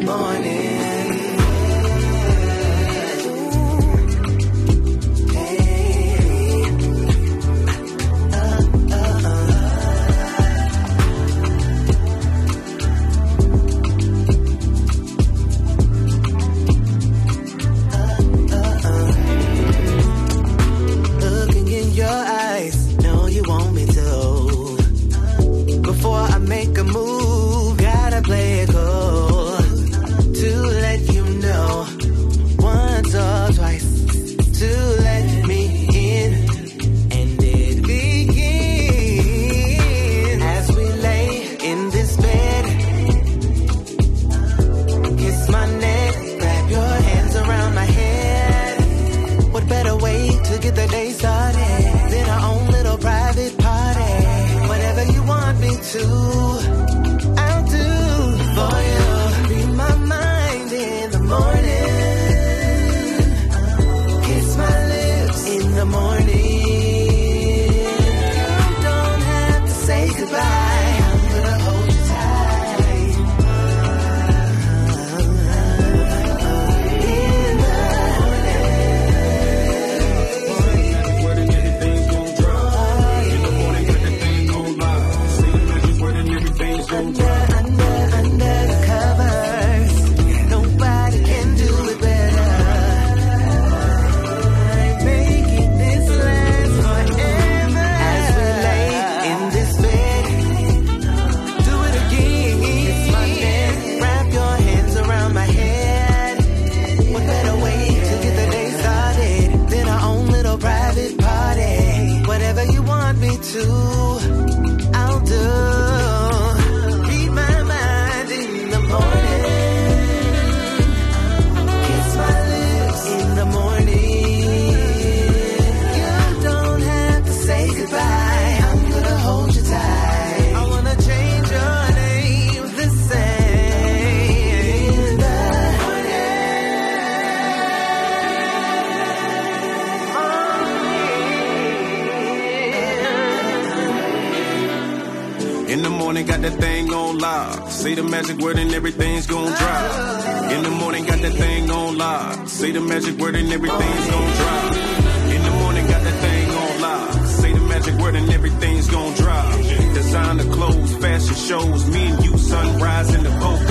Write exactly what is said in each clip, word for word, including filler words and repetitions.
Say the magic word and everything's gon' drop. In the morning, got that thing on live. Say the magic word and everything's gon' drop. In the morning, got that thing on live. Say the magic word and everything's gon' drop. Designer clothes, fashion shows. Me and you, sunrise in the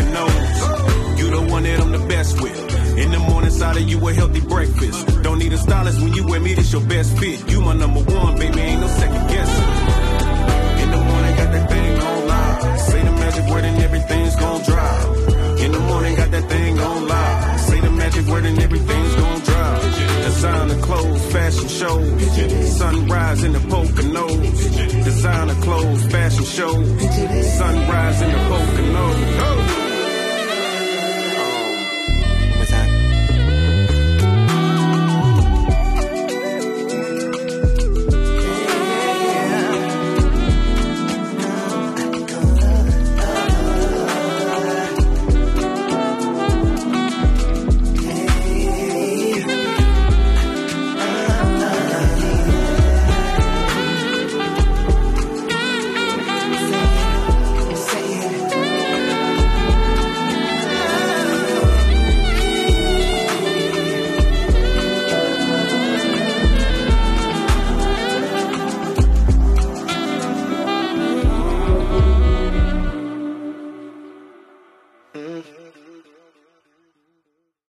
Poconos. You the one that I'm the best with. In the morning, side of you a healthy breakfast. Don't need a stylist when you wear me, this your best fit. You my number one, baby, ain't no second guessing.